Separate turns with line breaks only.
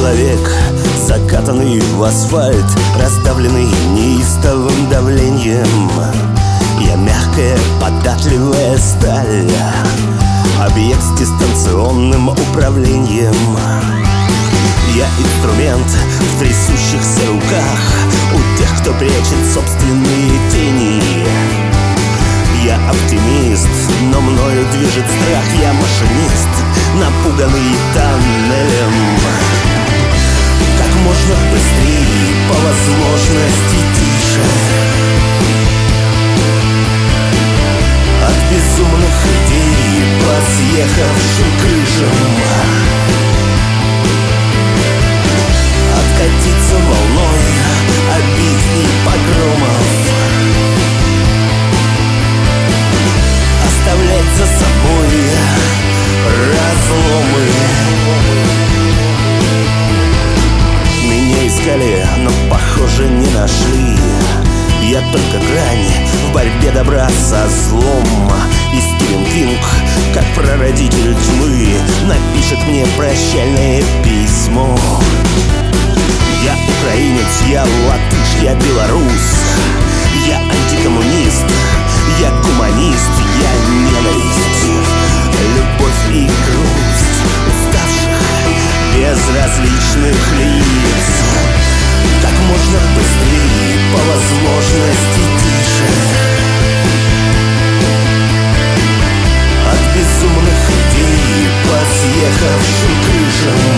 человек, закатанный в асфальт, раздавленный неистовым давлением. Я мягкая, податливая сталь, объект с дистанционным управлением. Я инструмент в трясущихся руках у тех, кто прячет собственные тени. Я оптимист, но мною движет страх. Я машинист, напуганный тоннелем. Как можно быстрее, по возможности тише, от безумных идей по съехавшим крышам, откатиться волной обид и погромов, оставлять за собой разломы. Меня искали, но, похоже, не нашли. Я только грань в борьбе добра со злом. И Стивен Кинг, как прародитель тьмы, напишет мне прощальное письмо. Я украинец, я латыш, я белорус, я антикоммунист, я гуманист, я ненависть, любовь и грусть уставших, безразличных лиц. Как можно быстрее, по возможности тише, от безумных идей по съехавшим крышам,